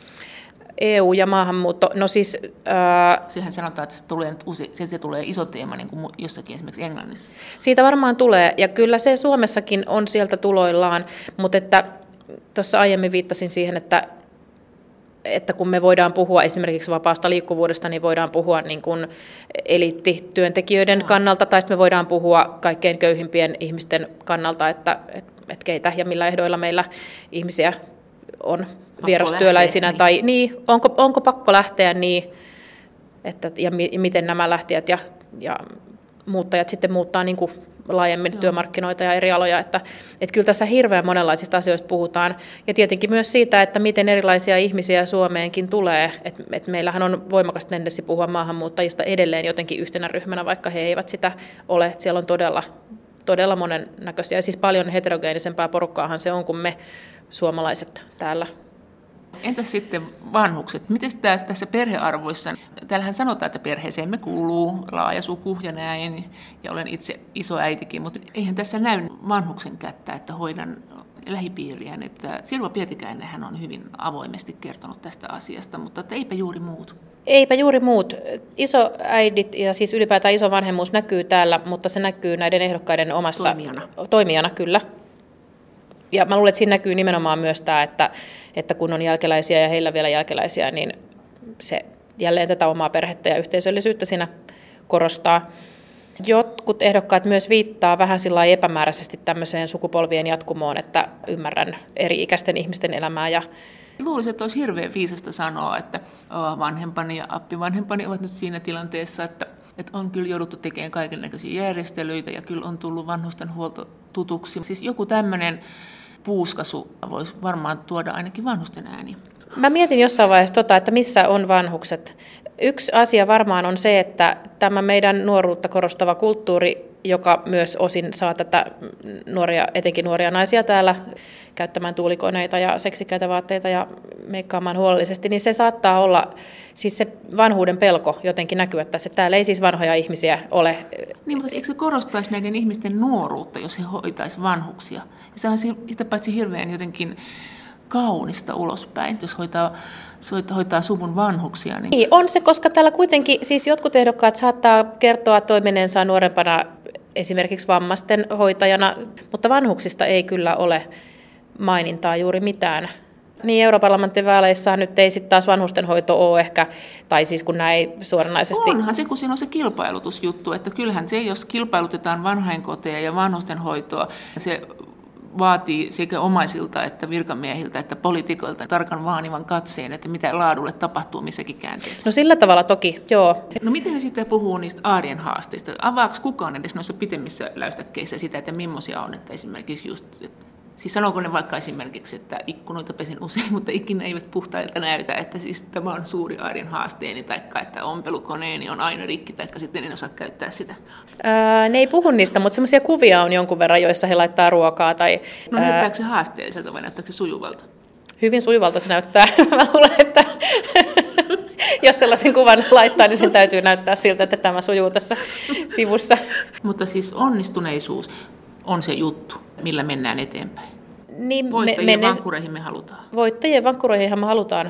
E U ja maahanmuutto, no siis... Ää, Sehän sanotaan, että se tulee, nyt uusi, se, se tulee iso teema niin kuin jossakin esimerkiksi Englannissa. Siitä varmaan tulee, ja kyllä se Suomessakin on sieltä tuloillaan, mutta että tuossa aiemmin viittasin siihen, että, että kun me voidaan puhua esimerkiksi vapaasta liikkuvuudesta, niin voidaan puhua niin kuin eliittityöntekijöiden no. kannalta, tai sitten me voidaan puhua kaikkein köyhimpien ihmisten kannalta, että et, et keitä ja millä ehdoilla meillä ihmisiä on pakko vierastyöläisinä, lähteä, tai niin. Niin, onko, onko pakko lähteä niin, että, ja mi, miten nämä lähtijät ja, ja muuttajat sitten muuttaa niin kuin laajemmin Joo. työmarkkinoita ja eri aloja, että, että kyllä tässä hirveän monenlaisista asioista puhutaan, ja tietenkin myös siitä, että miten erilaisia ihmisiä Suomeenkin tulee, että, että meillähän on voimakas tendenssi puhua maahanmuuttajista edelleen jotenkin yhtenä ryhmänä, vaikka he eivät sitä ole, että siellä on todella, todella monennäköisiä, ja siis paljon heterogeenisempää porukkaahan se on kuin me suomalaiset täällä. Entäs sitten vanhukset? Miten tässä perhearvoissa, täällähän sanotaan, että perheeseemme kuuluu laaja suku ja näin, ja olen itse isoäitikin, mutta eihän tässä näy vanhuksen kättä, että hoidan lähipiiriään. Että Sirpa Pietikäinen hän on hyvin avoimesti kertonut tästä asiasta, mutta että eipä juuri muut. Eipä juuri muut. Isoäidit ja siis ylipäätään isovanhemmuus näkyy täällä, mutta se näkyy näiden ehdokkaiden omassa... Toimijana. Toimijana, kyllä. Ja mä luulen, että siinä näkyy nimenomaan myös tämä, että, että kun on jälkeläisiä ja heillä vielä jälkeläisiä, niin se jälleen tätä omaa perhettä ja yhteisöllisyyttä siinä korostaa. Jotkut ehdokkaat myös viittaa vähän sillä epämääräisesti tämmöiseen sukupolvien jatkumoon, että ymmärrän eri-ikäisten ihmisten elämää. Ja luulisin, että olisi hirveän viisasta sanoa, että vanhempani ja appivanhempani ovat nyt siinä tilanteessa, että että on kyllä jouduttu tekemään kaikennäköisiä järjestelyitä ja kyllä on tullut vanhustenhuolto tutuksi. Siis joku tämmöinen puuskasu voisi varmaan tuoda ainakin vanhusten ääni. Mä mietin jossain vaiheessa tota, että missä on vanhukset. Yksi asia varmaan on se, että tämä meidän nuoruutta korostava kulttuuri, joka myös osin saa tätä nuoria, etenkin nuoria naisia täällä käyttämään tuulikoneita ja seksikkäitä vaatteita ja meikkaamaan huolellisesti, niin se saattaa olla, siis se vanhuuden pelko jotenkin näkyä tässä. Täällä ei siis vanhoja ihmisiä ole. Niin, mutta eikö se korostaisi näiden ihmisten nuoruutta, jos he hoitaisi vanhuksia? Ja se on sitä paitsi hirveän jotenkin kaunista ulospäin, jos hoitaa, hoitaa suvun vanhuksia. Niin... niin, on se, koska täällä kuitenkin siis jotkut ehdokkaat saattaa kertoa toimineensa nuorempana esimerkiksi vammaisten hoitajana, mutta vanhuksista ei kyllä ole mainintaa juuri mitään. Niin, europarlamenttivaaleissa nyt ei sitten taas vanhustenhoito ole ehkä, tai siis kun näin suoranaisesti... Onhan se, kun siinä on se kilpailutusjuttu, että kyllähän se, jos kilpailutetaan vanhainkoteja ja vanhustenhoitoa, se vaatii sekä omaisilta että virkamiehiltä että poliitikoilta tarkan vaanivan katseen, että mitä laadulle tapahtuu missäkin käänteessä. No sillä tavalla toki, joo. No miten ne sitten puhuu niistä arjen haasteista? Avaako kukaan edes noissa pitemmissä läystäkkeissä sitä, että millaisia on, että esimerkiksi just... Että siis sanooko ne vaikka esimerkiksi, että ikkunoita pesen usein, mutta ikinä eivät puhtailta näytä, että siis tämä on suuri arjen haasteeni, tai että ompelukoneeni on aina rikki, tai sitten en osaa käyttää sitä. Ää, ne ei puhu niistä, mutta semmoisia kuvia on jonkun verran, joissa he laittaa ruokaa. Tai, no näyttääkö se haasteelliselta vai näyttääkö se sujuvalta? Hyvin sujuvalta se näyttää. Mä luulen, että jos sellaisen kuvan laittaa, niin sen täytyy näyttää siltä, että tämä sujuu tässä sivussa. Mutta siis onnistuneisuus on se juttu, millä mennään eteenpäin. Niin, Voittajien me, vankkureihin me halutaan. Voittajien vankkureihin me halutaan.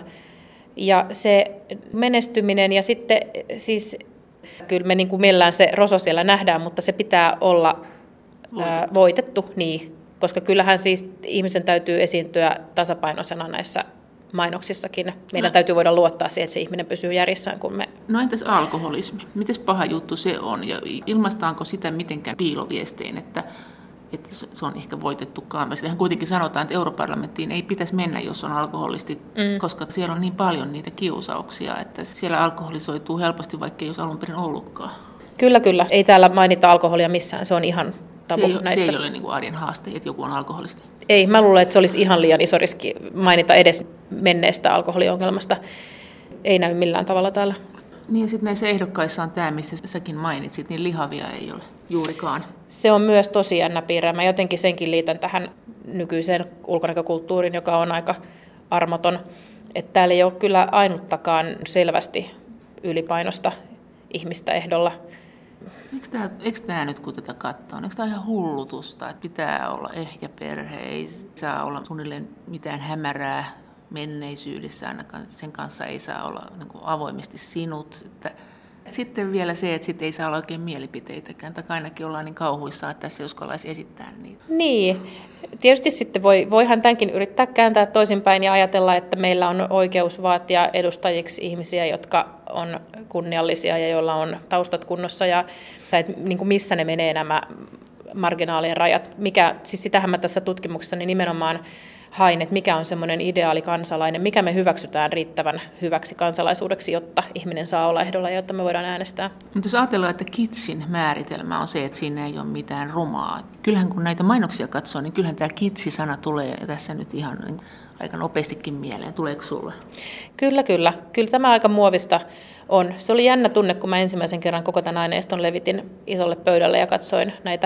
Ja se menestyminen ja sitten siis, kyllä me niin kuin millään se roso siellä nähdään, mutta se pitää olla voitettu. Ää, voitettu niin, koska kyllähän siis ihmisen täytyy esiintyä tasapainoisena näissä mainoksissakin. Meidän no. täytyy voida luottaa siihen, että se ihminen pysyy järjissään, kun me... No entäs alkoholismi? Mites paha juttu se on? Ja ilmaistaanko sitä mitenkään piiloviestein, että että se on ehkä voitettukaan. Sitähän kuitenkin sanotaan, että europarlamenttiin ei pitäisi mennä, jos on alkoholisti, mm. koska siellä on niin paljon niitä kiusauksia, että siellä alkoholisoituu helposti, vaikka ei olisi alun perin ollutkaan. Kyllä, kyllä. Ei täällä mainita alkoholia missään. Se on ihan tabu se ei, näissä. Se ei ole niin kuin arjen haaste, että joku on alkoholisti. Ei, mä luulen, että se olisi ihan liian iso riski mainita edes menneestä alkoholiongelmasta. Ei näy millään tavalla täällä. Niin, sitten näissä ehdokkaissa on tämä, missä säkin mainitsit, niin lihavia ei ole juurikaan. Se on myös tosi jännä piirre. Mä jotenkin senkin liitän tähän nykyiseen ulkonäkökulttuuriin, joka on aika armoton. Että täällä ei ole kyllä ainuttakaan selvästi ylipainosta ihmistä ehdolla. Eikö tämä, eikö tämä nyt, kun tätä katsoo, eikö tämä ihan hullutusta, että pitää olla ehjä perhe, ei saa olla suunnilleen mitään hämärää menneisyydessä, ainakaan sen kanssa ei saa olla niin kuin avoimesti sinut. Että sitten vielä se, että sit ei saa olla oikein mielipiteitäkään, tai ainakin ollaan niin kauhuissaan, että tässä ei uskallaisi esittää niitä. Niin, tietysti sitten voi, voihan tämänkin yrittää kääntää toisinpäin ja ajatella, että meillä on oikeus vaatia edustajiksi ihmisiä, jotka on kunniallisia ja joilla on taustat kunnossa, ja tai niin kuin missä ne menee nämä marginaalien rajat. Mikä, siis sitähän mä tässä tutkimuksessani nimenomaan hain, että mikä on semmoinen ideaali kansalainen, mikä me hyväksytään riittävän hyväksi kansalaisuudeksi, jotta ihminen saa olla ehdolla ja jotta me voidaan äänestää. Mutta jos ajatellaan, että kitsin määritelmä on se, että siinä ei ole mitään rumaa. Kyllähän kun näitä mainoksia katsoo, niin kyllähän tämä kitsi-sana tulee tässä nyt ihan niin aika nopeastikin mieleen. Tuleeko sulle? Kyllä, kyllä. Kyllä tämä aika muovista on. Se oli jännä tunne, kun mä ensimmäisen kerran koko tämän aineiston levitin isolle pöydälle ja katsoin näitä.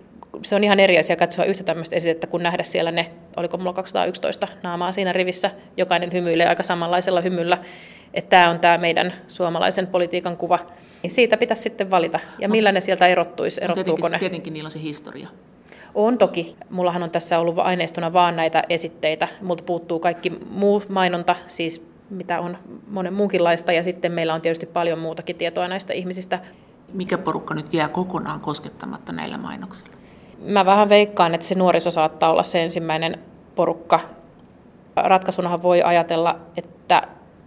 Se on ihan eri asia katsoa yhtä tämmöistä esitettä, kun nähdä siellä ne, oliko mulla kaksisataayksitoista naamaa siinä rivissä, jokainen hymyilee aika samanlaisella hymyllä, että tämä on tämä meidän suomalaisen politiikan kuva. Siitä pitäisi sitten valita, ja millä ne sieltä erottuisi, erottuuko tietenkin, ne. Tietenkin niillä on se historia. On toki. Mullahan on tässä ollut aineistona vaan näitä esitteitä. Multa puuttuu kaikki muu mainonta, siis mitä on monen muunkinlaista, ja sitten meillä on tietysti paljon muutakin tietoa näistä ihmisistä. Mikä porukka nyt jää kokonaan koskettamatta näillä mainoksilla? Mä vähän veikkaan, että se nuoriso saattaa olla se ensimmäinen porukka. Ratkaisunahan voi ajatella, että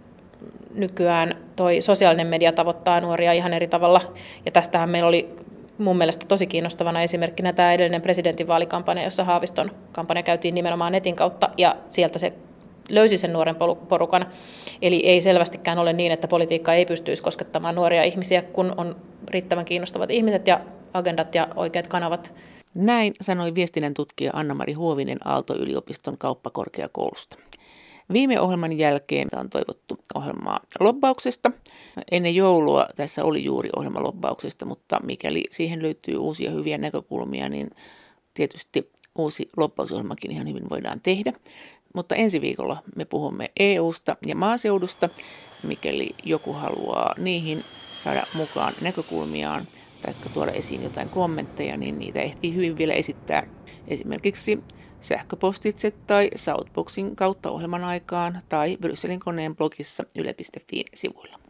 nykyään toi sosiaalinen media tavoittaa nuoria ihan eri tavalla. Ja tästähän meillä oli mun mielestä tosi kiinnostavana esimerkkinä tämä edellinen presidentinvaalikampanja, jossa Haaviston kampanja käytiin nimenomaan netin kautta, ja sieltä se löysi sen nuoren porukan. Eli ei selvästikään ole niin, että politiikka ei pystyisi koskettamaan nuoria ihmisiä, kun on riittävän kiinnostavat ihmiset ja agendat ja oikeat kanavat. Näin sanoi viestinnän tutkija Anna-Mari Huovinen Aalto-yliopiston kauppakorkeakoulusta. Viime ohjelman jälkeen on toivottu ohjelmaa lobbauksesta. Ennen joulua tässä oli juuri ohjelma lobbauksesta, mutta mikäli siihen löytyy uusia hyviä näkökulmia, niin tietysti uusi lobbausohjelmakin ihan hyvin voidaan tehdä. Mutta ensi viikolla me puhumme E U:sta ja maaseudusta, mikäli joku haluaa niihin saada mukaan näkökulmiaan tai tuoda esiin jotain kommentteja, niin niitä ehtii hyvin vielä esittää esimerkiksi sähköpostitse tai Southboxin kautta ohjelman aikaan tai Brysselin koneen blogissa yle piste fi sivuilla.